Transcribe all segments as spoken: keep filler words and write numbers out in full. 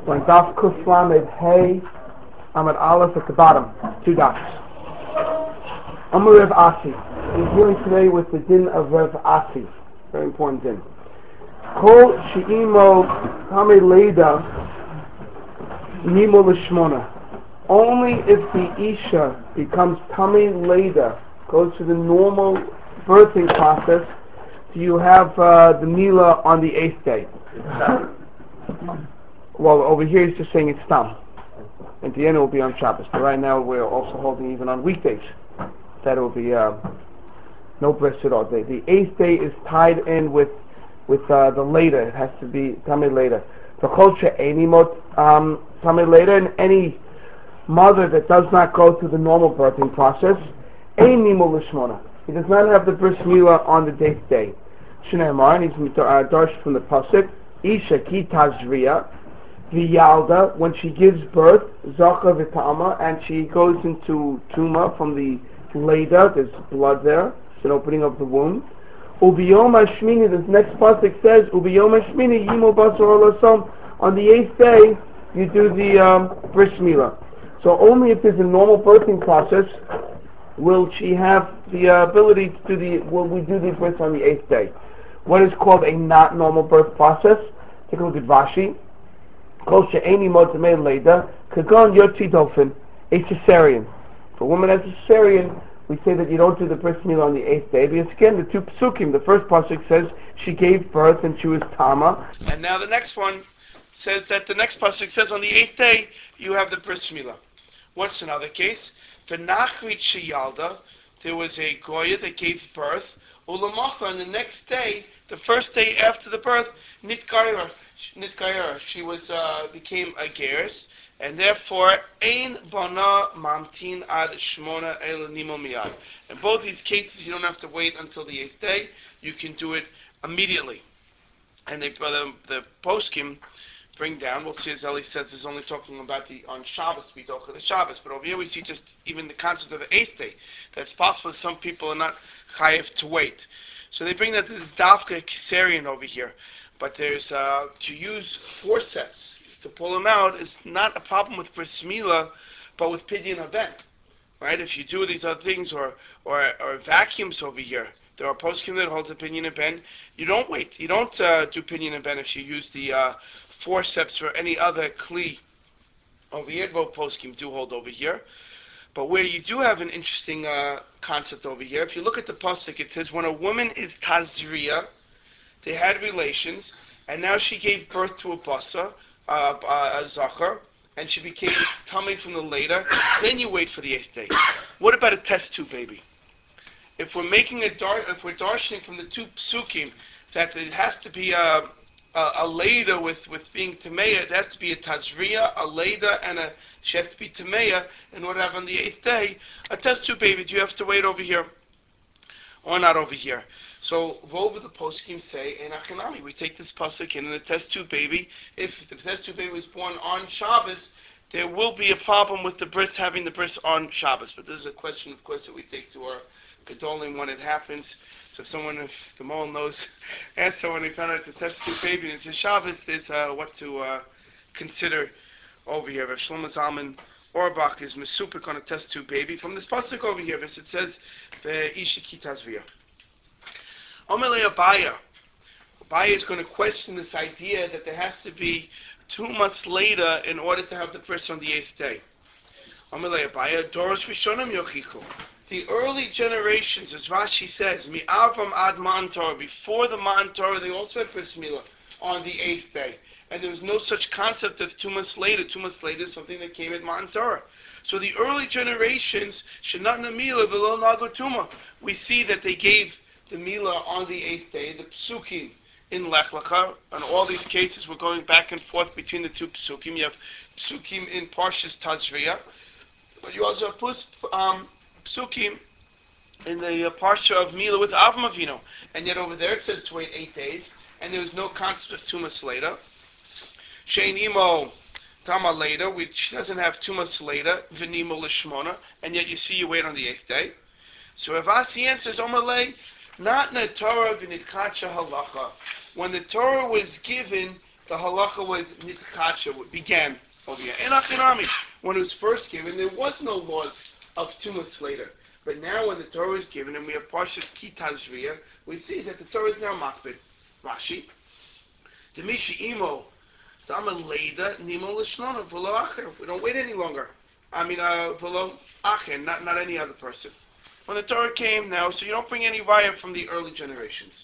We're on Daf Kuflam at Hey, I'm at Aleph at the bottom, two dots. Amar Rev Asi. We're dealing today with the din of Rev Asi. Very important din. Kol she'imo tame leda nimo l'shmona. Only if the Isha becomes tame leda, goes through the normal birthing process, do you have uh, the Mila on the eighth day. Well, over here he's just saying it's Tam. At the end it will be on Shabbos. But right now we're also holding even on weekdays that it will be uh, no bris at all. The, the eighth day is tied in with with uh, the later. It has to be Tamei later. The culture any mot um Tamei later, and any mother that does not go through the normal birthing process, any lishmona. He does not have the bris milah on the eighth day. Shneimar, and he's uh, darshed from the pasuk. Isha ki tazriya. V'yalda, when she gives birth, Zacha v'ta'ama, and she goes into Tuma from the Leda, there's blood there, it's an opening of the womb. Ubiyom hashmini, this next pasuk says, Ubiyom hashmini yimo basar olasom, on the eighth day, you do the um, bris milah. So only if there's a normal birthing process will she have the uh, ability to do the, will we do the bris on the eighth day. What is called a not normal birth process? Take a look at Rashi. Kol she'eni motamei leda, kagon yotzi dolphin, a cesarean. If a woman has a cesarean, we say that you don't do the bris milah on the eighth day, because again, the two psukim, the first pasuk says she gave birth and she was tama, and now the next one says that the next pasuk says on the eighth day, you have the bris milah. What's another case? For Nachrit Sheyalda, there was a Goya that gave birth, Ulamacha, and the next day, the first day after the birth, Nitgaira, Nitgaira, she was uh, became a geras, and therefore Ein Bana Mamtin Ad Shmona El Nimo Miyad. In both these cases, you don't have to wait until the eighth day; you can do it immediately. And they, the, the poskim bring down. We'll see, as Eli says, is only talking about the on Shabbos. We talk of the Shabbos, but over here we see just even the concept of the eighth day. That's possible that some people are not chayiv to wait. So they bring that this dafka kisarian over here, but there's uh, to use forceps to pull them out is not a problem with bris milah, but with pidyon haben, right? If you do these other things or or, or vacuums over here, there are poskim that hold the pidyon haben. You don't wait. You don't uh, do pidyon haben if you use the uh, forceps or any other kli. Over here, both poskim do hold over here. But where you do have an interesting uh, concept over here, if you look at the pasuk, it says when a woman is tazriya, they had relations, and now she gave birth to a basa, uh, uh, a zachar, and she became tummy from the later. Then you wait for the eighth day. What about a test tube baby? If we're making a dar, if we're darshaning from the two psukim that it has to be a a, a leda with, with being tameya, it has to be a tazriya, a leda, and a she has to be tameya in order to have on the eighth day a test tube baby. Do you have to wait over here or not over here? So over the poskim say in Achanami, we take this pasuk in and the test tube baby. If the test tube baby was born on Shabbos, there will be a problem with the bris having the bris on Shabbos. But this is a question, of course, that we take to our Gedolim when it happens. So if someone, if the mole knows, ask someone who found out it's a test tube baby and it's a Shabbos, there's uh, what to uh, consider over here. Rav Shlomo Zalman Auerbach is mesupik on a test tube baby. From this pasuk over here, it says, the Isha ki tazriya. Omelei Abaya. Abaya is going to question this idea that there has to be two months later in order to have the bris on the eighth day. Omelei Abaya, Doros Rishonim Yochichu. The early generations, as Rashi says, Mi'avam ad Ma'an Torah, before the Ma'an Torah, they also had bris milah on the eighth day. And there was no such concept of two months later. Two months later is something that came at Ma'an Torah. So the early generations, Shenatna Milah v'lo Nago Tuma, we see that they gave the milah on the eighth day, the psukim in Lech Lecha. In all these cases, we're going back and forth between the two psukim. You have psukim in Parshas Tazriya, but you also have plus, um, psukim in the uh, parsha of milah with Avram Avinu. And yet over there it says to wait eight days, and there was no concept of tumas later. Shein imo tama later, which doesn't have tumas later, v'nimo lishmona, and yet you see you wait on the eighth day. So Rav Asi answers, Omalei, not in the Torah v'nitkacha halacha. When the Torah was given, the halacha was nitchacha, began over here. In Achinami, when it was first given, there was no laws of tumas later. But now when the Torah is given and we have Parshas Kitazriya, we see that the Torah is now makbid. Rashi, Demishi imo, Dama Leda, Nimo Lishnona, Velo Acher. We don't wait any longer. I mean, uh, Velo Acher, not, not any other person. When the Torah came now, so you don't bring any raya from the early generations.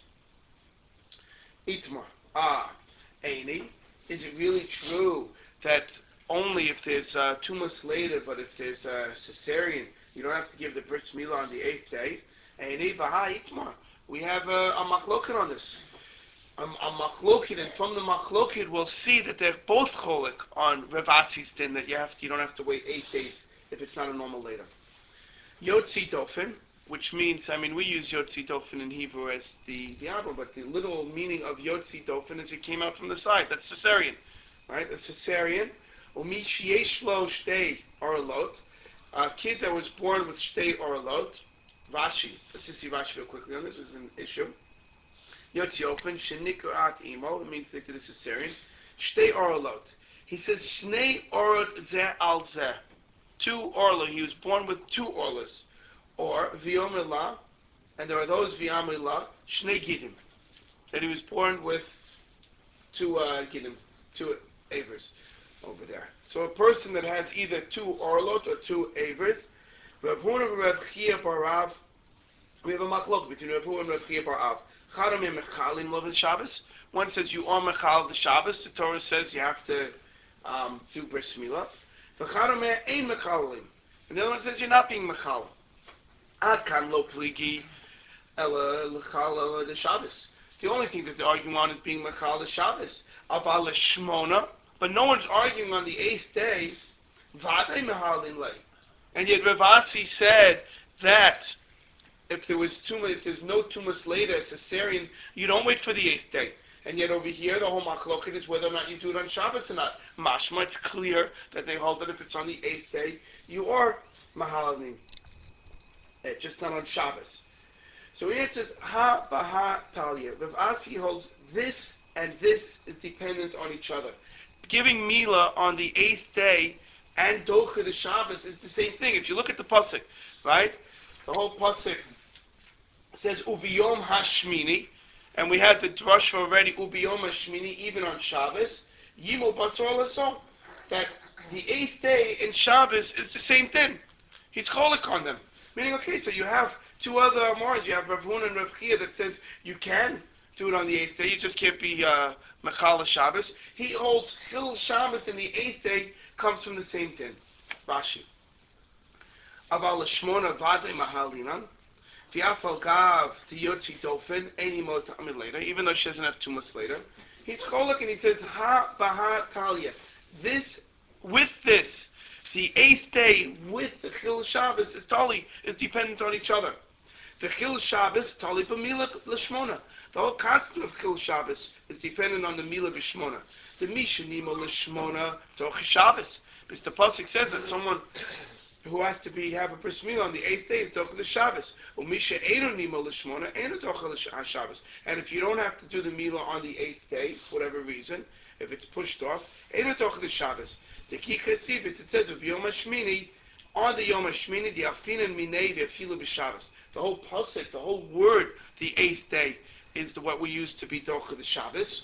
Itmar. Ah, Eini, is it really true that only if there's uh, two months later, but if there's a uh, cesarean, you don't have to give the bris milah on the eighth day? Eini, Baha, Itmar. We have uh, a machloket on this. A, a machloket, and from the machloket we'll see that they're both cholik on Rav Asi's din, that you have to, you don't have to wait eight days if it's not a normal later. Yotzi Dofen, which means, I mean, we use Yotzi Dofen in Hebrew as the, the Abba, but the literal meaning of Yotzi Dofen is it came out from the side. That's cesarean, right? A cesarean. Umi sheyesh lo shtei orlot, a kid that was born with shtei orlot. Rashi, let's just see Rashi real quickly on this. This is an issue. Yotzi Dofen, shenikurat imo, it means they did a cesarean. Shtei orlot. He says, shnei orot zeh al zeh. Two orla, he was born with two orlas. Or v'yomela, and there are those v'yomela, shnei gidim, that he was born with two uh, gidim, two avers over there. So a person that has either two orlot or two avers, Rav Huna and Rav Chia bar Rav, we have a machlok between Rav Huna and Rav Chia bar Rav. Chadam mechalim lo Shabbos. One says you are mechal the Shabbos. The Torah says you have to um, do bris milah. The Chadam ain't mechalim. And the other one says you're not being mechal. Akan lo pligi ela lechal ela the Shabbos. The only thing that they're arguing on is being mechal the Shabbos. Aval shmona, but no one's arguing on the eighth day. Vadei mehalin lei. And yet Rav Asi said that if there was two, if there's no tumas later, a cesarean, you don't wait for the eighth day. And yet over here, the whole machloket is whether or not you do it on Shabbos or not. Mashma, it's clear that they hold that if it's on the eighth day, you are mahalalim. Just not on Shabbos. So he answers, ha baha talia. Rav Asi holds this and this is dependent on each other. Giving Mila on the eighth day and Docha the Shabbos is the same thing. If you look at the pasuk, right? The whole pasuk says Ubiyom Hashmini, and we had the drush already Ubiyom Hashmini even on Shabbos. Yimo Basar Laso, that the eighth day in Shabbos is the same thing. He's cholik on them. Meaning, okay, so you have two other Amars. You have Rav Huna and Rav Chia that says you can do it on the eighth day. You just can't be uh, Mechala Shabbos. He holds Chil Shabbos in the eighth day comes from the same thing. Rashi. Aval Shmona Vade Mahalinan. V'afal Gav to Yotzi Dofen Any Mo Tamid later, even though she doesn't have two months later. He's cholik and he says Ha Baha Talia. This with this. The eighth day with the Chil Shabbos is Tali, is dependent on each other. The Chil Shabbos, Tali b'Mila l'Shmona. The whole concept of Chil Shabbos is dependent on the Mila b'Shmona. The Misha Nimo l'Shmona Toch Shabbos. Mister Pasuk says that someone who has to be have a bris milah on the eighth day is Toch the Shabbos. Umisha Eino Nimo l'Shmona Eino Toch Shabbos. And if you don't have to do the Milah on the eighth day, for whatever reason, if it's pushed off, Eino Toch the Shabbos. The Kikha Sivis, it says of Yom HaShmini, on the Yom HaShmini, the Afinan Minei V'Afilu B'Shabbos. The whole pasuk, the whole word, the eighth day, is the, what we use to be Docha the Shabbos.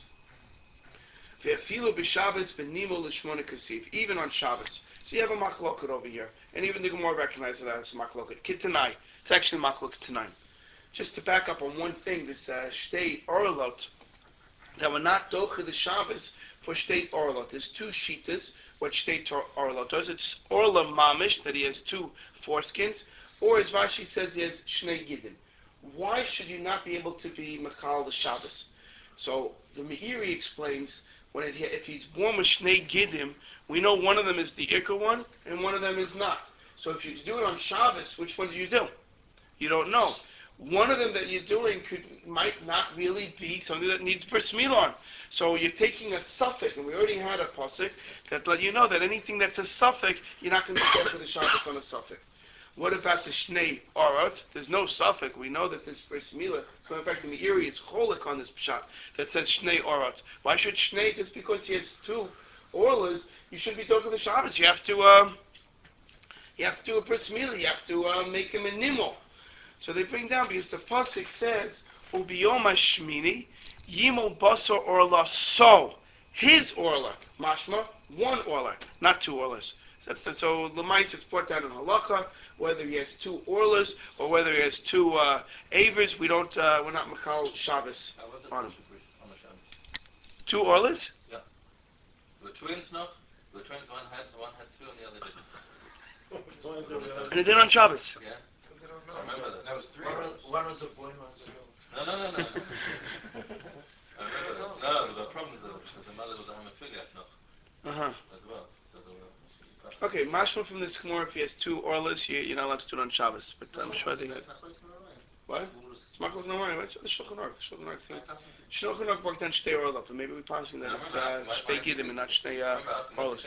V'Afilu B'Shabbos B'Nimo L'Shmona Kasiv, even on Shabbos. So you have a machloket over here, and even the Gemara recognizes that as a machloket. Kitanai, it's actually a machloket tonight. Just to back up on one thing, this uh, Shtei Orlot, that we're not Docha the Shabbos for Shtei Orlot. There's two shitas. What Shtei Orla does, it's Orla Mamish, that he has two foreskins, or as Rashi says, he has Shnei Gidim. Why should you not be able to be Mechal the Shabbos? So the Meiri explains, when it, if he's born with Shnei Gidim, we know one of them is the Ikar one, and one of them is not. So if you do it on Shabbos, which one do you do? You don't know. One of them that you're doing could might not really be something that needs bris milah on. So you're taking a suffix, and we already had a pasuk that let you know that anything that's a suffix, you're not going to go for the Shabbos on a suffix. What about the Shnei Orot? There's no suffix. We know that this bris milah. So in fact, in the Erie, it's cholik on this pshat that says Shnei Orot. Why should Shnei, just because he has two orlas, you shouldn't be talking the Shabbos. You have to, uh, you have to do a bris milah. You have to uh, make him a nimel. So they bring down because the pasuk says ubiyom hashmini yimol basar orla so his orla mashma one orla, not two orlas. So, that's the, so Lemais is brought down in halacha whether he has two orlas or whether he has two uh, avers. We don't. Uh, we're not machal Shabbos on him. Two orlas? Yeah. The twins, no. The twins. One had one had two, and the other didn't. And they did on Shabbos. Yeah. I remember that. That was three. One was, one was a boy, one was a girl. No, no, no, no. I remember that. No, the problem is that the mother was a hemophiliac noch. Uh huh. As well. So there were, okay, mashma from this gemara, if he has two orlas, you, you're not allowed to do it on Shabbos. But I'm sure they had. What? It's Machlok Noraim. What's the Shulchan Aruch? The Shulchan Aruch thing. Shulchan Aruch worked on Shtei Orla, but maybe we're passing that it's uh, Shtei Gidim and not Shtei uh, Orlas.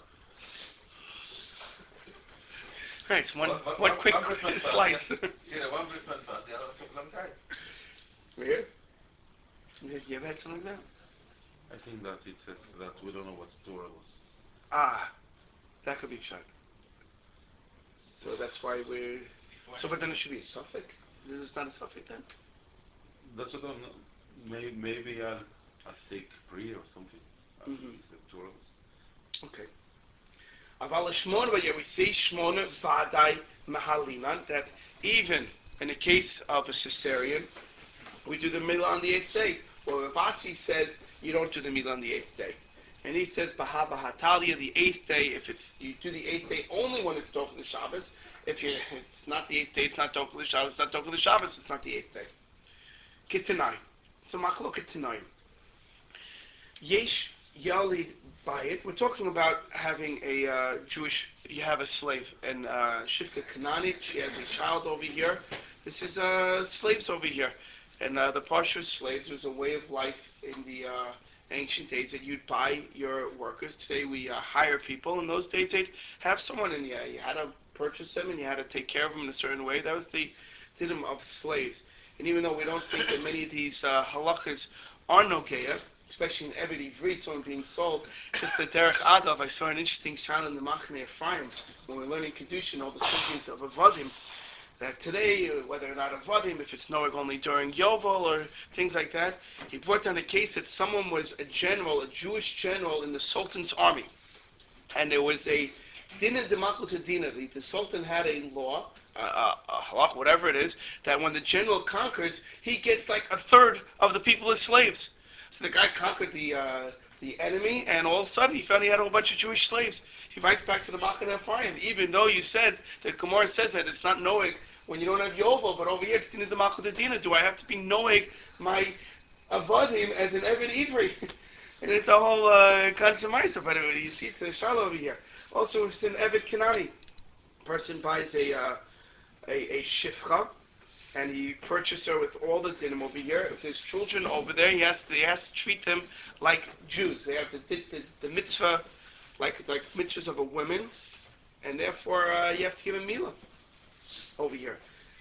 Right, so one, one, one, one quick one slice. You know, one brief went fast, the other took a long time. We here? You ever had something like that? I think that it says that we don't know what Torah was. Ah, that could be shot. So that's why we're... So, but then it should be a suffix. It's not a suffix then? That's what I don't know. Maybe, maybe a, a thick pre or something. Mm-hmm. It's a Torah was. Okay. Aval Shmona, but yeah, we see Shmona Vadai Mahalinan, that even in the case of a cesarean, we do the milah on the eighth day. Well, Ravasi says you don't do the milah on the eighth day. And he says, Baha Bahatalia, the eighth day, if it's, you do the eighth day only when it's Dochel the Shabbos. If you, it's not the eighth day, it's not Dochel the Shabbos, it's not Dochel the Shabbos, it's not the eighth day. Kitanai. So Machlok Kitanai. Yesh Yalid Bayit. We're talking about having a uh, Jewish, you have a slave, and uh, Shifka Kananit, she has a child over here. This is uh, slaves over here. And uh, the Parsha slaves was a way of life in the uh, ancient days that you'd buy your workers. Today we uh, hire people. In those days they'd have someone, and yeah, you had to purchase them and you had to take care of them in a certain way. That was the dinim of slaves. And even though we don't think that many of these uh, halachas are nogeya, especially in Eved Ivri, someone being sold, just the Derech Agav, I saw an interesting shot in the Machne Ephraim when we we're learning Kedushin, all the teachings of Avadim, that today, whether or not Avadim, if it's Noach only during Yovel or things like that, he brought down a case that someone was a general, a Jewish general in the Sultan's army. And there was a Dinah Demakut Dinah, the, the Sultan had a law, uh, uh, halach, whatever it is, that when the general conquers, he gets like a third of the people as slaves. So the guy conquered the uh, the enemy, and all of a sudden he found he had a whole bunch of Jewish slaves. He writes back to the Machane Ephraim, even though you said, the Gemara says that it's not Noeg when you don't have Yovel, but over here it's Dinah Demakut Dinah. Do I have to be Noeg my Avadim as an Eved Ivri? And it's a whole uh, consummation, but you see it's a Shalom over here. Also, it's an Eved Kanani. Person buys a uh, a, a shifcha, and he purchases her with all the dinim over here. If there's children over there, he has to, he has to treat them like Jews. They have the the, the mitzvah, like like mitzvahs of a woman, and therefore uh, you have to give him milah over here.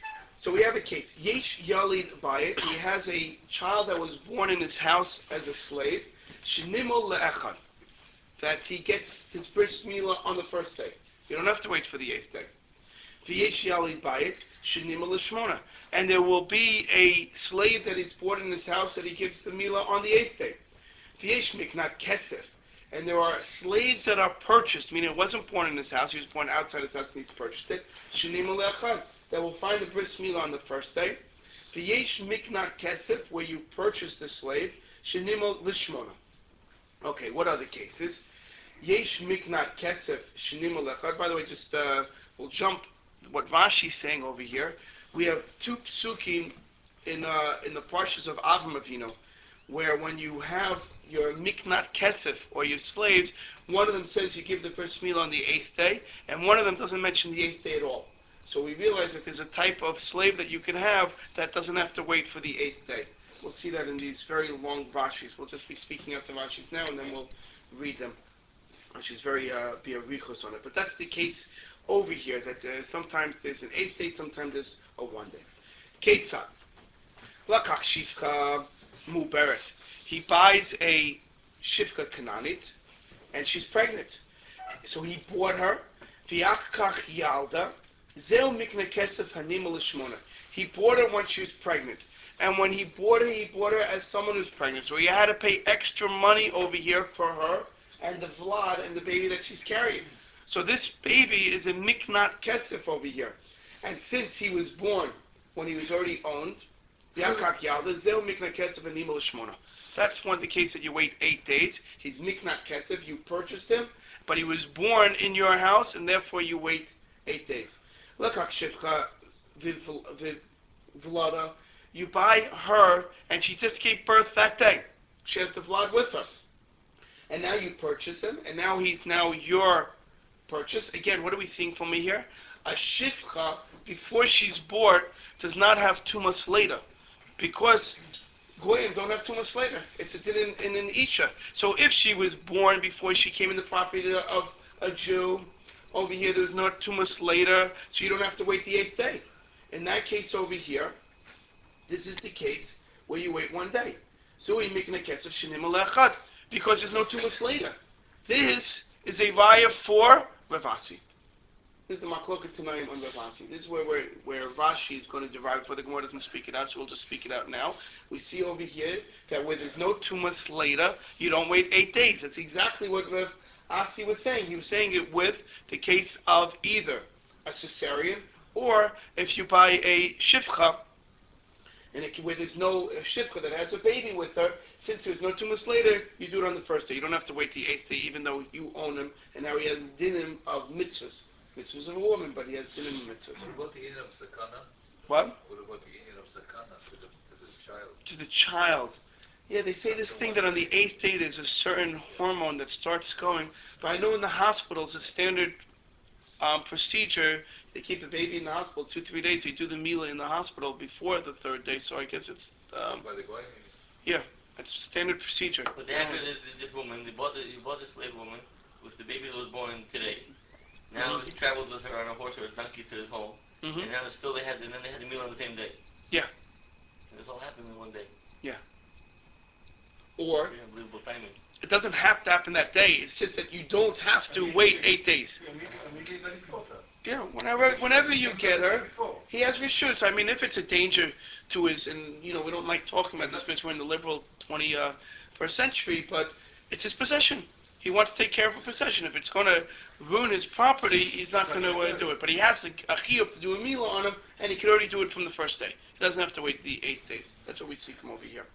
So we have a case. Yesh Yalid Bayit. He has a child that was born in his house as a slave. Shnimol le'echad. That he gets his bris milah on the first day. You don't have to wait for the eighth day. V'yesh Yalid Bayit. Shnimol le'shmona. And there will be a slave that is born in his house that he gives the milah on the eighth day. V'yesh miknat kesef. And there are slaves that are purchased, meaning it wasn't born in his house, he was born outside his house and he's purchased it. Shnimol le'echad. That will find the bris milah on the first day. V'yesh miknat kesef, where you purchase the slave. Shnimol l'shmona. Okay, what other cases? Yesh miknat kesef shnimol lechad. By the way, just uh, we'll jump what Rashi's saying over here. We have two psukim in uh, in the parshas of Avram Avinu, where when you have your miknat kesef or your slaves, one of them says you give the bris milah on the eighth day, and one of them doesn't mention the eighth day at all. So we realize that there's a type of slave that you can have that doesn't have to wait for the eighth day. We'll see that in these very long Rashis. We'll just be speaking out the Rashis now, and then we'll read them. And she's very uh, biarichos on it. But that's the case over here, that uh, sometimes there's an eighth day, sometimes there's a one day. Ketzad. Lakach shivcha muberet. He buys a shivcha kananit, and she's pregnant. So he bought her. V'yachkach yalda. Zeu mikna kesef hanim l'shmona. He bought her when she was pregnant. And when he bought her, he bought her as someone who's pregnant. So he had to pay extra money over here for her and the vlad and the baby that she's carrying. So this baby is a miknat kesef over here. And since he was born when he was already owned, Yakak Yalda, Zeu miknat kesef hanim l'shmona. That's one the case that you wait eight days. He's miknat kesef, you purchased him, but he was born in your house, and therefore you wait eight days. Lakach shivcha vlada. You buy her, and she just gave birth that day. She has the vlad with her. And now you purchase him, and now he's now your purchase. Again, what are we seeing from me here? A shivcha, before she's born, does not have tumas later. Because Goyim don't have tumas later. It's a din in, in an isha. So if she was born before she came in the property of a Jew, over here there's no tumas later, so you don't have to wait the eighth day. In that case over here, this is the case where you wait one day. So we make a kesef shenim alechad, because there's no tumas later. This is a vaya for Ravasi. This is the Machloket Tanaim on Ravasi. This is where where, where Rashi is going to derive, for the Gemara doesn't speak it out, so we'll just speak it out now. We see over here that where there's no tumas later, you don't wait eight days. That's exactly what Rav Asi was saying. He was saying it with the case of either a cesarean, or if you buy a shivcha, and it, where there's no uh, shivcha that has a baby with her, since there's no tumas later, you do it on the first day. You don't have to wait the eighth day, even though you own him, and now he has dinim of mitzvahs. Mitzvahs of a woman, but he has dinim of mitzvahs. What about the Indian of Sakana? What? What about the Indian of Sakana to the, to the child? To the child. Yeah, they say this thing that on the eighth day there's a certain hormone that starts going, but I know in the hospitals, a standard um, procedure, they keep the baby in the hospital two, three days. They do the mila in the hospital before the third day, so I guess it's... Um, By the Goyim? yeah, it's standard procedure. But they happened to this, this woman, they bought, the, they bought this slave woman with the baby that was born today. Now Mm-hmm. he traveled with her on a horse or a donkey to his home, Mm-hmm. and now still they had, and then they had the meal on the same day. Yeah. And this all happened in one day. Or, Pretty unbelievable timing. it doesn't have to happen that day. It's just that you don't have to wait eight days. Yeah, whenever whenever you get her, he has rishus. I mean, if it's a danger to his, and you know, we don't like talking about this because we're in the liberal twenty-first century, but it's his possession. He wants to take care of a possession. If it's going to ruin his property, he's not going to uh, do it. But he has a, a chiyuv to do a mila on him, and he can already do it from the first day. He doesn't have to wait the eight days. That's what we see from over here.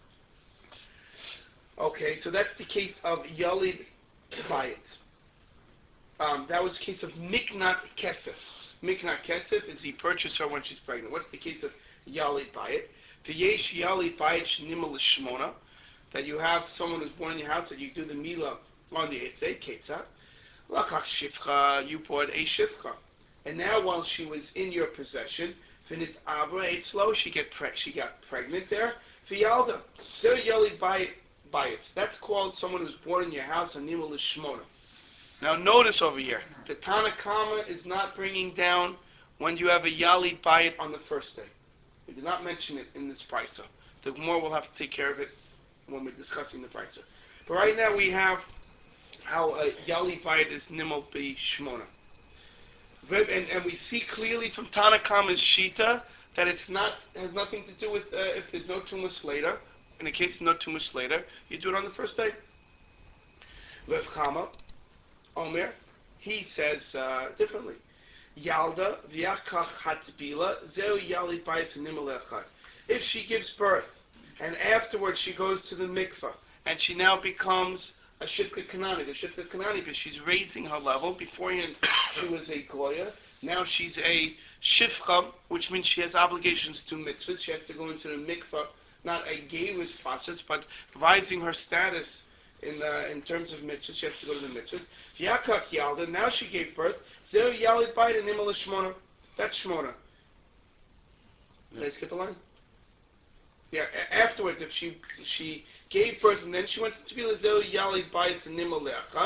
Okay, so that's the case of Yalid Bayit. Um, that was the case of Miknat Kesef. Miknat Kesef is he purchased her when she's pregnant. What's the case of Yalid Bayit? V'yesh Yalid Bayit Shnimel Shmona, that you have someone who's born in your house that you do the Mila on the eighth day, Ketzah. Lakach Shifcha, you bought a Shifcha. And now while she was in your possession, Finit Abra ate slow, she get pre- she got pregnant there. V'yalda. Zer Yalid Bayit. Bias. That's called someone who's born in your house, and Nimel Shmona. Now notice over here, the Tanakama is not bringing down when you have a Yalid Bayit on the first day. We did not mention it in this Brisa. The more we'll have to take care of it when we're discussing the Brisa. But right now we have how a Yalid Bayit is Nimel Be Shmona. And, and we see clearly from Tanakama's Shita that it's not has nothing to do with uh, if there's no tumas later. In the case of not too much later, you do it on the first day. Rav Chama, Omer, he says uh, differently. Yalda v'yakach hatbila zeu yali bayis nimelechad. If she gives birth, and afterwards she goes to the mikvah, and she now becomes a shivka kanani, a shivka kanani, because she's raising her level. Beforehand, she was a goya. Now she's a shivcha, which means she has obligations to mitzvahs. She has to go into the mikvah. Not a gayus process, but rising her status in uh, in terms of mitzvahs. She has to go to the mitzvahs. Yakach Yalda, now she gave birth. Zer Yalid Bayit and Nimel Shmona. That's Shmona. Did I skip a line? Yeah, a- afterwards, if she she gave birth and then she went to Tefillah, Zer Yalid Bayit and Nimel Le'achad.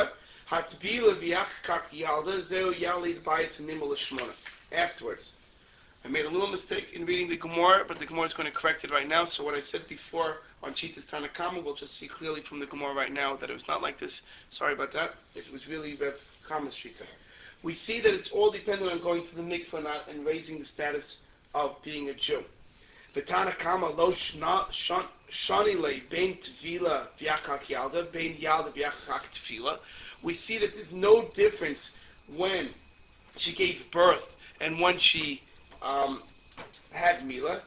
Hatbila v'yachkak yalda zeu yalid bayis nimel shmona. Afterwards. I made a little mistake in reading the Gemara, but the Gemara is going to correct it right now. So what I said before on Chitas Tanakama, we'll just see clearly from the Gemara right now that it was not like this. Sorry about that. It was really Rev Chama's Shita. We see that it's all dependent on going to the mikveh or not and raising the status of being a Jew. V'Tanakama lo shani le bein tefila v'yachak yalda bein yalda v'yachak tefila. We see that there's no difference when she gave birth and when she Um, had Mila,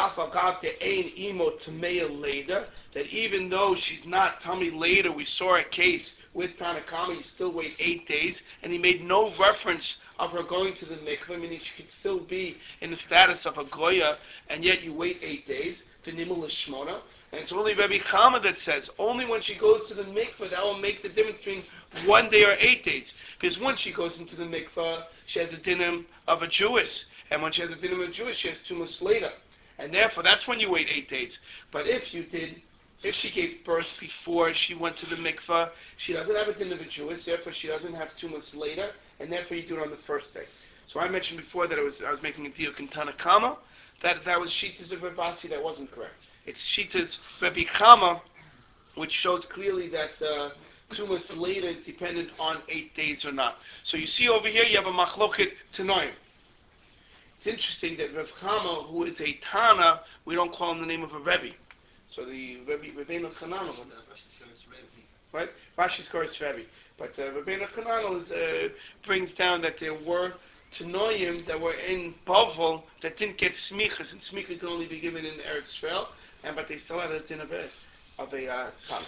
that even though she's not tummy later, we saw a case with Tanakama, you still wait eight days, and he made no reference of her going to the mikveh, meaning she could still be in the status of a goya, and yet you wait eight days to Nimel Shmona. And it's only Rabbi Chama that says, only when she goes to the mikveh, that will make the difference between one day or eight days. Because once she goes into the mikveh, she has a dinim of a Jewess. And when she has a dinim of a Jewess, she has two months later. And therefore, that's when you wait eight days. But if you did, if she gave birth before she went to the mikveh, she doesn't have a dinim of a Jewess, therefore she doesn't have two months later, and therefore you do it on the first day. So I mentioned before that it was, I was making a deal with Tanakama, that that was Shitas of Ravasi, that wasn't correct. It's Shitas Rabbi Chama, which shows clearly that uh, two months later is dependent on eight days or not. So you see over here, you have a machloket tanoim. It's interesting that Rav Chama, who is a Tana, we don't call him the name of a Rebbe. So the Rebbe, Rebbeinu Chananel, right? Rashi's Koros Rebbe. But uh, Rebbeinu Chananel is, uh, brings down that there were Tanoim that were in Bavel that didn't get smichas, and smicha can only be given in Eretz Yisrael, and but they still had a din of a of a uh, Tana.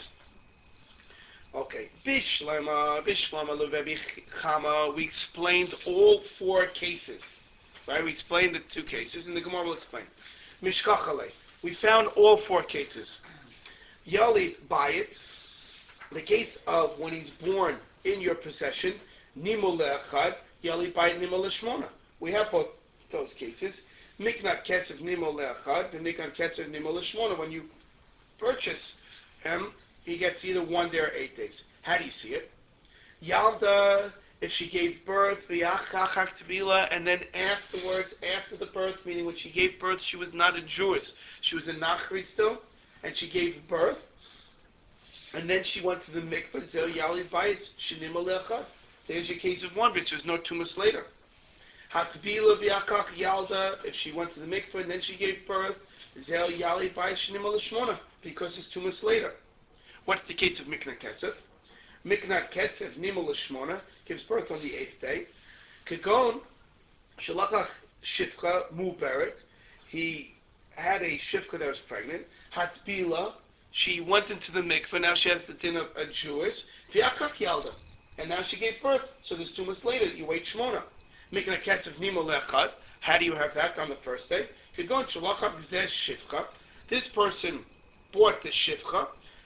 Okay, Bishlama, Bishlama Levebi Chama. We explained all four cases, right? We explained the two cases, and the Gemara will explain. Mishkachale. We found all four cases. Yalid Bayit, the case of when he's born in your possession, Nimul Le'achad, Yalid Bayit Nimul Le'shmona. We have both those cases. Miknat Kesef Nimul Le'achad, and Miknat Kesef Nimul Le'shmona. When you purchase him, he gets either one day or eight days. How do you see it? Yalda, if she gave birth, v'yachachak tevila, and then afterwards, after the birth, meaning when she gave birth, she was not a Jewess. She was a Nachri still, and she gave birth, and then she went to the mikveh, zel yalid bayis, shenim alecha. There's your case of one, because there was no two months later. Hatbila v'yachach yalda, if she went to the mikveh, and then she gave birth, zel yalid bayis, shenim aleshmona, because it's two months later. What's the case of Miknat Kesef? Miknat Kesef Nimul Lishmona gives birth on the eighth day. Kagon Shalachach Shifcha Muberet. He had a Shifcha that was pregnant. Hatbila. She went into the mikveh. Now she has the din of a Jewess. V'yachach Yalda. And now she gave birth. So there's two months later. You wait Shmona. Miknat Kesef Nimul Lechad. How do you have that on the first day? Kagon Shalachach Gzeh Shifcha. This person bought the Shifcha.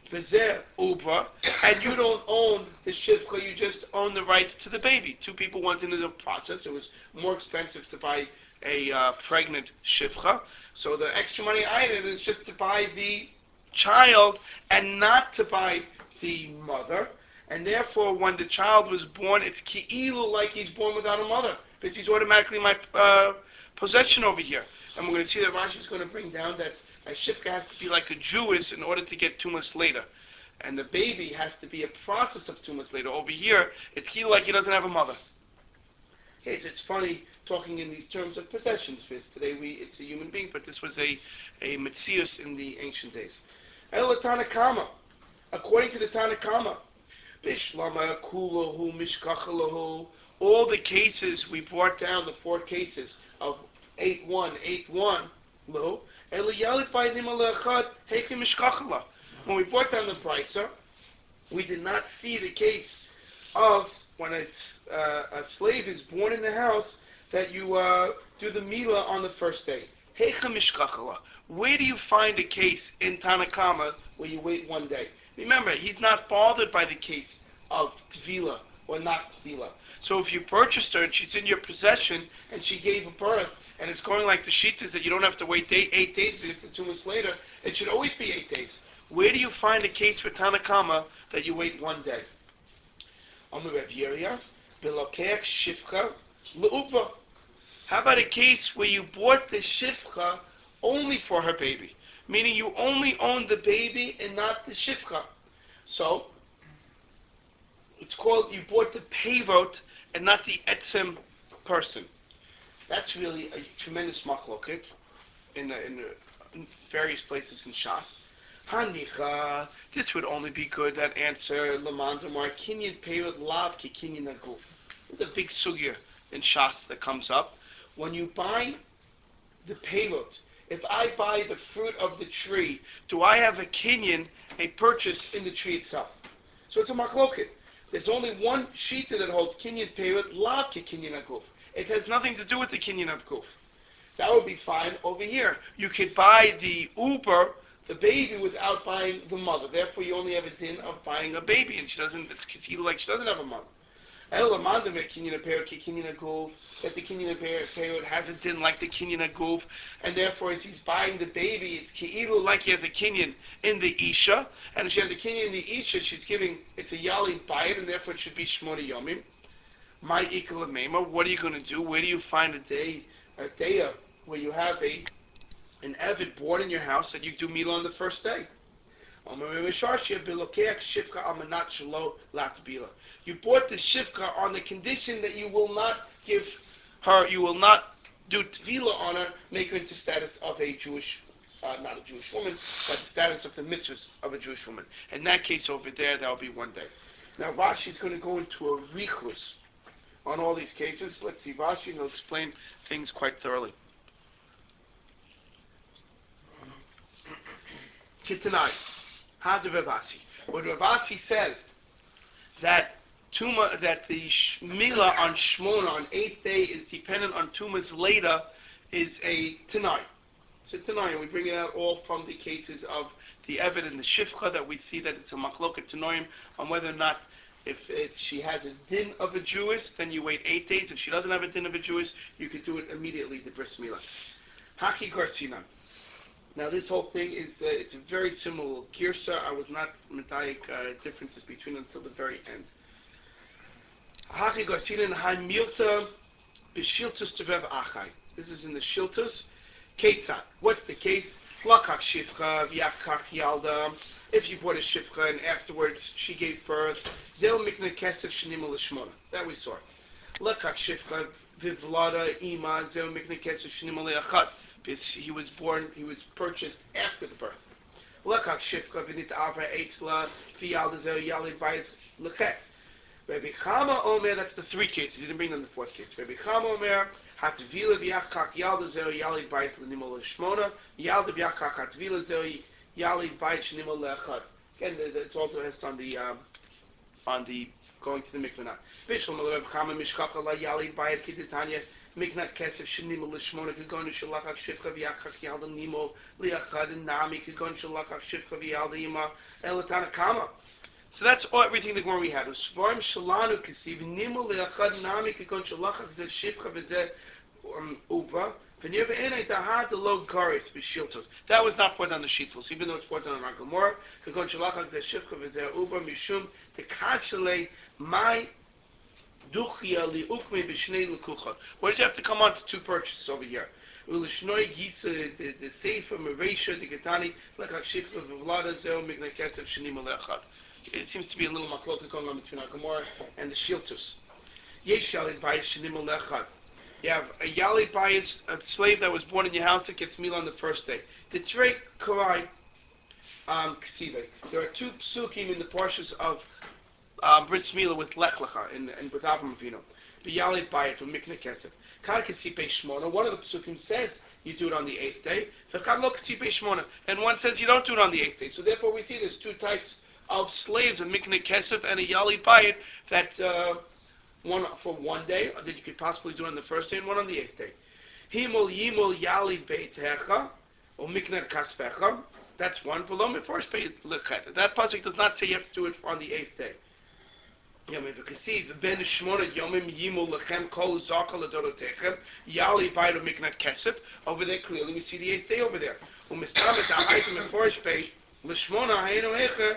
Ubra, and you don't own the shivcha, you just own the rights to the baby. Two people went into the process. It was more expensive to buy a uh, pregnant shivcha, so the extra money I did is just to buy the child and not to buy the mother, and therefore when the child was born, it's ki'ilu like he's born without a mother, because he's automatically my uh, possession over here. And we're going to see that Rashi is going to bring down that a shivka has to be like a Jewess in order to get two months later. And the baby has to be a process of two months later. Over here, it's key like he doesn't have a mother. Okay, it's, it's funny talking in these terms of possessions, because today we it's a human being, but this was a, a Metzius in the ancient days. El Tanakama, according to the Tanakama, Bishlama Kulahu Mishkachalahu, all the cases we brought down, the four cases of eight one, eight one, lo, when we brought down the Brisa, we did not see the case of when a, uh, a slave is born in the house that you uh, do the Mila on the first day. Where do you find a case in Tanakama where you wait one day? Remember, he's not bothered by the case of Tvila or not Tvila. So if you purchased her and she's in your possession and she gave a birth, and it's going like the Shitas that you don't have to wait day, eight days, but it's two months later, it should always be eight days. Where do you find a case for Tanakama that you wait one day? Omer Rav Yeria, Belokech Shifcha L'Uva. How about a case where you bought the Shifcha only for her baby? Meaning you only own the baby and not the Shifcha. So, it's called, you bought the Pevot and not the Etzem person. That's really a tremendous machloket in, the, in, the, in various places in Shas. Hanicha, this would only be good, that answer, Lamandamar, Kinyan Pevot Lav Ki Kinyan Aguf. There's a big sugya in Shas that comes up. When you buy the Pevot, if I buy the fruit of the tree, do I have a Kinyan, a purchase in the tree itself? So it's a machloket. There's only one shita that holds Kinyan Pevot Lav Ki Kinyan Aguf. It has nothing to do with the Kinyan of Guf. That would be fine over here. You could buy the Uber, the baby, without buying the mother. Therefore, you only have a din of buying a baby, and she doesn't. It's considered like she doesn't have a mother. That the Kinyan of Pevot has a din like the Kinyan of Guf, and therefore, as he's buying the baby, it's ki'ilu like he has a Kinyan in the Isha, and if she has a Kinyan in the Isha, she's giving it's a Yali bayit, and therefore it should be Shmona Yomim. My ikla mema, what are you going to do? Where do you find a day, a day where you have a an avid born in your house that you do meal on the first day? You bought the shivka on the condition that you will not give her, you will not do tvila on her, make her into status of a Jewish, uh, not a Jewish woman, but the status of the mitzvahs of a Jewish woman. In that case over there, that will be one day. Now Rashi is going to go into a richus on all these cases. Let's see, Rashi will explain things quite thoroughly. Kitanai, Had Ravasi. What Ravasi says that Tuma, that the Mila on Shmona on eighth day is dependent on Tuma's later is a Tanai. So Tanai, and we bring it out all from the cases of the Eved and the Shifcha that we see that it's a Machloket Tanoim on whether or not If, if she has a din of a Jewess, then you wait eight days. If she doesn't have a din of a Jewess, you could do it immediately, the bris milah. Haki garsinan. Now this whole thing is, uh, it's a very similar girsa. I was not medayik uh, differences between them until the very end. Haki garsinan ha milta b'shiltus tevev achai. This is in the shiltus. Ketzat. What's the case? Lakach shifcha v'yakach yalda. If you bought a shifcha and afterwards she gave birth, zel mikna kesef shenima l'shmona. That we saw. Lakach shifcha v'vlada ima zel mikna kesef shenima le'achat. Because he was born, he was purchased after the birth. Lakach shifcha v'nit avra eitzla v'yalda zel yalid bayis lechet. Rabbi Chama Omer, that's the three cases. He didn't bring them the fourth case. Rabbi Chama Omer, hatvila v'yachach yalda zel yalid bayis l'nima l'shmona. Yalda v'yachach hatvila zel Yali Bait Shnimol Le'achad. Again, it's also based on the um, on the going to the mikvah now. Bishlam Reb Chama Mishkacha La Yali Bait Kiditanya Miknat Kesef Shnimol L'Shmona Kigon Shalachach Shivcha V'Yachach Yalda Nimo Le'achad and Nami Kigon Shalachach Shivcha V'Yalda Yima Elatana Kama. So that's all, everything the Gemara we had. Svarim Shalanu Kisiv Nimo Le'achad Nami Kigon Shalachach Zeh Shivcha V'Zeh Uva. That was not put on the shitlos, even though it's put on our Gemara. Why did you have to come on to two purchases over here? The Sefer, Meresha, the Getani, it seems to be a little maklota going on between our Gemara and the shiltos. You have a Yali bias, a slave that was born in your house that gets meal on the first day. The Trey Karai um, Ksive. There are two psukim in the portions of um, Bris Milah with Lech Lecha and, and with Avram Avinu. The Yali Bayit with Mikne Kesef. Kar Kasipe Shmona. One of the psukim says you do it on the eighth day. V'chad lo Kasipe Shmona. And one says you don't do it on the eighth day. So therefore we see there's two types of slaves, a Mikne Kesef and a Yali Bayit that... Uh, one for one day that you could possibly do on the first day, and one on the eighth day. Himol yimol yali beitecha or mikner kaspecha. That's one. V'lo meforsh beitlechet. That pasuk does not say you have to do it on the eighth day. Yom evakasi ben shmona yomim yimol lechem kol zakal adorotechem yali bayit or mikner kesef. Over there clearly we see the eighth day over there. Umistamet ahayim meforsh beit l'shmona hayinu hecher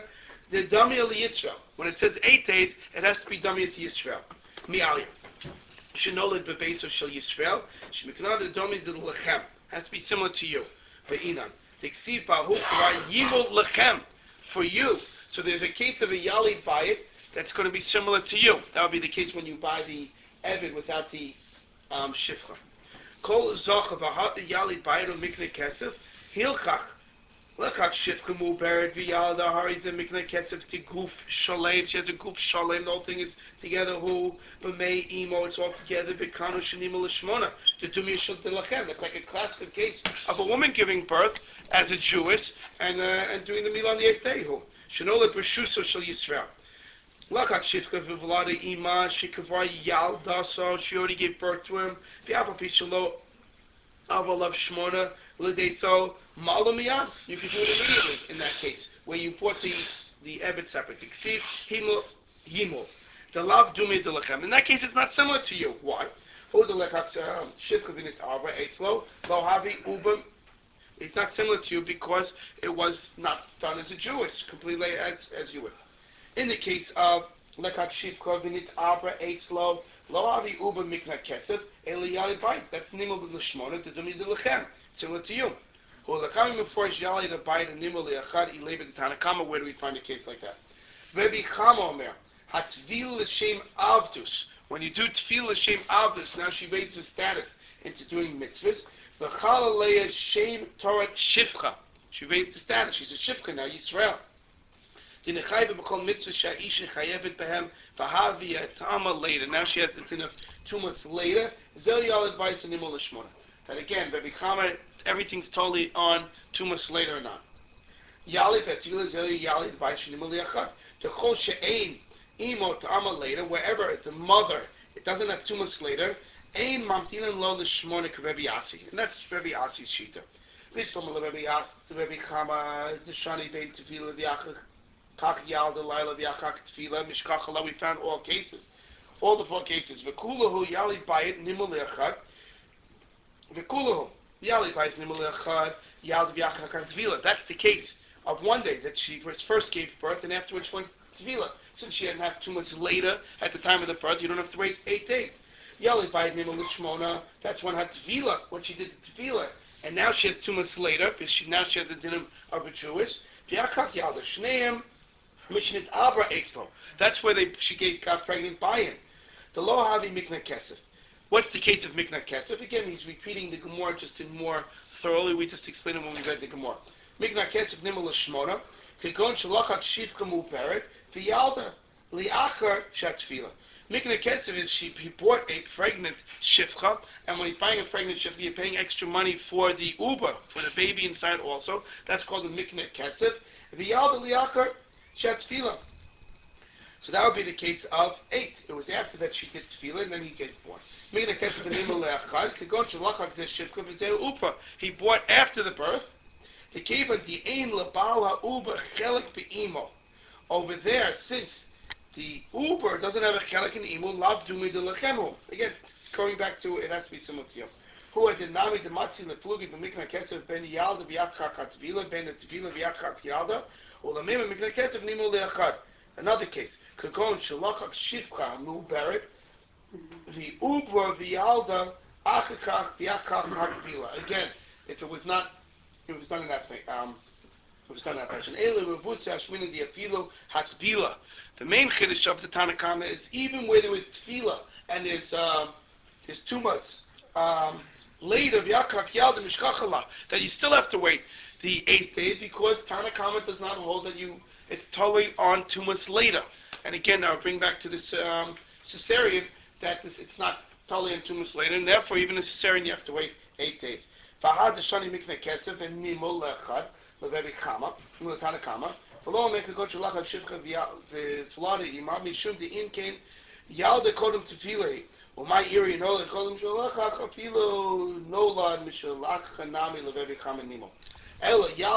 the Damia li Yisrael. When it says eight days, it has to be Damia to Yisrael. Mi'alia. Shenolid bebeso shel Yisrael. Shemiknad Damia de lechem. Has to be similar to you. Ve'inan. Tiksiv bahu k'ra yimol lechem. For you. So there's a case of a Yalid bayit that's going to be similar to you. That would be the case when you buy the Evid without the um, Shifcha. Kol zoch of a Yalid bayit or mikne kesef. Hilchach. Lechach Shifcha mu bered v'yalda haris and mikne kesef to guf shalem. She has a guf shalem. The whole thing is together. Who b'mei imo. It's all together. V'kanu shenimo l'shmona. To do miyashul delachem. That's like a classical case of a woman giving birth as a Jewess and uh, and doing the meal on the eighth day. Who shenola b'shuso shel Yisrael. Lachak Shifka v'vlada ima shikavar yalda. So she already gave birth to him. V'afa pishalo avalav shmona l'day so malamiyah. You could do it immediately in that case where you bought the the ebed separately. See himul yimul. The lav dumi delachem. In that case, it's not similar to you. Why? For the lechak Shifka v'nit avra etzlo lo havi ubam. It's not similar to you because it was not done as a Jewish, completely as as you would. In the case of lekach shivka v'nit abra eitzlo lo avi uba mikna kesef eliyali bayit. That's nimel b'lishmona to dumi delechem. Similar to you. Who lekami meforish yali the bayit and nimel liachad ilebe the Tanakama. Where do we find a case like that? Vebi chama omer hatvil l'shem avdus. When you do tfil l'shem avdus, now she raises her status into doing mitzvahs. V'chala leia shem Torah shivcha. She raised the status. She's a shivcha now. Yisrael. Later. Now she has the din of two months later. Advice in that again, Baby Kama, everything's totally on two months later or not. Yali Petila Zeli Yali advice in Nimaliachad. The Chol She'ain Imo Ta'ama later, wherever the mother, it doesn't have two months later, Ain Mamtinan Lo Lishmonik Rebbe Asi. And that's Rebbe Asi's Shita. Please tell me the Rebbe As, the Rebbe Kama, the Shani Beit Tefila, the Yachach. We found all cases, all the four cases. V'kulahu yali bayit nimul leachad. V'kulahu yali bayit nimul leachad yal v'yachak tvila. That's the case of one day that she first gave birth and afterwards went tvila. Since she didn't have two months later at the time of the birth, you don't have to wait eight days. Yali bayit nimul lishmona. That's when had tvila when she did the tvila, and now she has two months later because she now she has a din of a Jewish. V'yachak yal shneim. Mishnit Abra Eitzlo. That's where they she gave, got pregnant by him. The Lo Havi Mikna Kesef. What's the case of Mikna Kesef? Again, he's repeating the Gemara just in more thoroughly. We just explained it when we read the Gemara. Mikna Kesef Nimel Shmona. Kegon Shalachat Shivka Muperet. V'yalda Liachar Shatfila. Mikna Kesef is she he bought a pregnant Shivcha, and when he's buying a pregnant Shivcha, you're paying extra money for the Uber, for the baby inside also. That's called the Mikna Kesef. V'yalda Liachar Shat tefillah. So that would be the case of eight. It was after that she did tefillah and then he gave born. He bought after the birth. Over there, since the Uber doesn't have a chelik in imo, lav dumi de lechemu. Again, going back to it has to be similar to you. Who had the nami the matzi leplugi b'mikna kesef ben yalda v'yachak hatvila ben the tvila v'yachak yalda. Another case. Kagon shalachak shivcha mu beret the ubra v'yalda achakach v'yachach hakbila. Again, if it was not, it was done in that thing. Um, it was done in that fashion. Elu revusa ashmina diafilu hakbila. The main chiddush of the Tanakama is even where there was tefillah and there's um, there's two months um, later v'yachach yalda mishkachala that you still have to wait the eighth day because Tanakama does not hold that you it's totally on two months later. And again, I'll bring back to this um, cesarean that this, it's not totally on two months later, and therefore even a cesarean you have to wait eight days. Fahad Shani Mikna Kesef and Nimol Lechad Levevi Kama from the Tanakama. Follow make a go to Lachad Shivcha the Florida Imam Mishum the Inkain Yal de Kodem Tefileh. Well, my ear, you know, the Kodem Shalachach Afilo Nolad Mishalach Hanami Levevi Kama Nimol. According to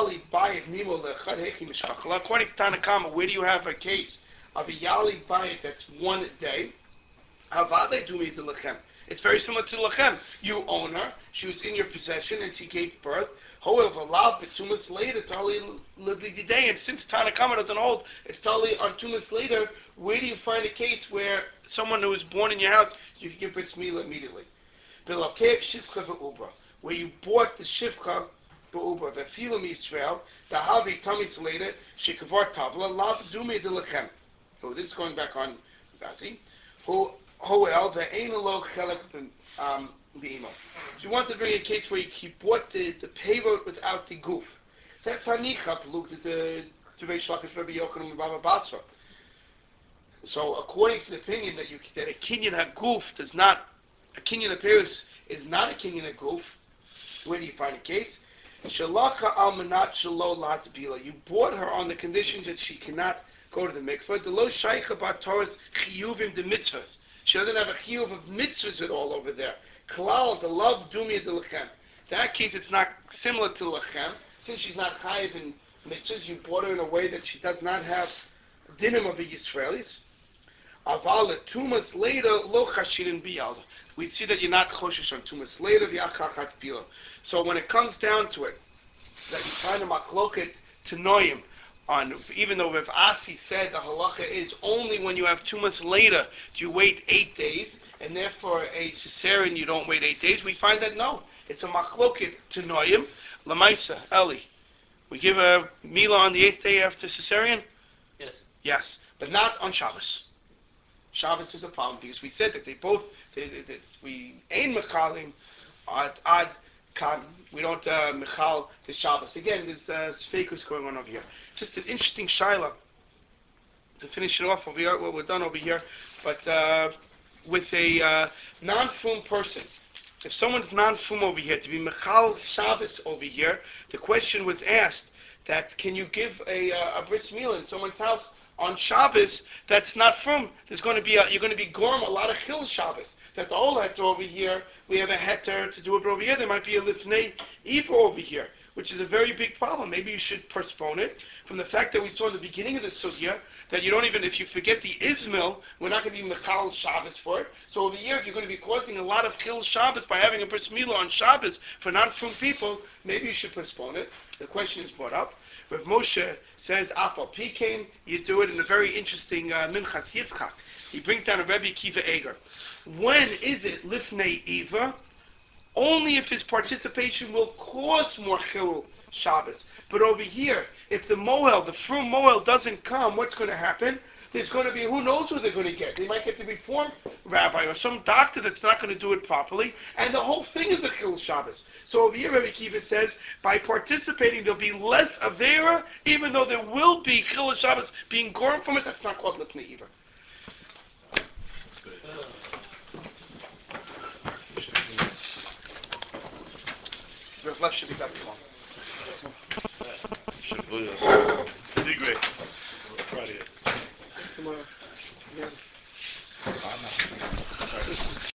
Tanakama, where do you have a case of a Yali Bayit that's one day? Havade dumi de lechem. It's very similar to lechem. You own her. She was in your possession, and she gave birth. However, lav betumas later, tali libli day. And since Tanakama doesn't hold, it's tali on tumas later. Where do you find a case where someone who was born in your house, you can give bris milah immediately? Belokeh shivcha ve'ubra, where you bought the shivcha ve'ubra, ve'filam Yisrael, the havi tamis later, shikavar tavla, lav dumi de lechem. So this is going back on Basi. Who hoel the ainalo chelek um beimo. So you want to bring a case where he bought the the payroll without the goof. That's hanicha looked at the to Reish Lakish Rabbi Yochanan and Baba Basra. So according to the opinion that you that a kinyan haguf does not a kinyan appearance is not a kinyan haguf, where do you find a case? Shalaka almanat shalo lat bila. You bought her on the conditions that she cannot go to the mikveh. The lo shaykha b'Torah's chiyuvim the mitzvahs. She doesn't have a chiyuv of mitzvahs at all over there. Klal the love dumia de lechem. In that case, it's not similar to lechem. Since she's not chayiv in mitzvahs, you bought her in a way that she does not have dinim of the Yisraelis. Aval tumas later lo chashirin biyal. We see that you're not choshesh on tumas later v'achachat bila. So when it comes down to it, that you find a machloket to noyim on, even though Rav Asi said the halacha is only when you have tumas later do you wait eight days, and therefore a cesarean you don't wait eight days. We find that no, it's a machloket to noyim. Lamaisa Eli, we give a milah on the eighth day after cesarean. Yes. Yes, but not on Shabbos. Shabbos is a problem because we said that they both they, they, they, we ain mechalim ad ad kan. We don't uh, mechal the Shabbos. Again, there's uh, fake going on over here. Just an interesting shaila to finish it off over here. Well, we're done over here, but uh, with a uh, non-fum person. If someone's non-fum over here to be mechal Shabbos over here, the question was asked that can you give a, uh, a bris milah in someone's house on Shabbos that's not from, there's going to be a, you're going to be gorm a lot of chil Shabbos. That the whole heter over here, we have a heter to do it, but over here there might be a lifnei eva over here, which is a very big problem. Maybe you should postpone it from the fact that we saw in the beginning of the sugya that you don't even, if you forget the Ismail, we're not going to be mechal Shabbos for it. So over here, if you're going to be causing a lot of chil Shabbos by having a bris milah on Shabbos for non-frum people, maybe you should postpone it. The question is brought up. Rav Moshe says, Afal Pikain, you do it in a very interesting uh, Minchas Yitzchak. He brings down a Rebbe Kiva Eger. When is it Lifnei Eva? Only if his participation will cause more Chilul Shabbos. But over here, if the Moel, the Frum Moel doesn't come, what's going to happen? There's going to be, who knows who they're going to get. They might get the Reform rabbi or some doctor that's not going to do it properly, and the whole thing is a Chilul Shabbos. So over here, Rebbe Kiva says, by participating, there'll be less Avera, even though there will be Chilul Shabbos being gorm from it. That's not called Lifnei Eva. Your flesh should be back tomorrow. Should be. Be great.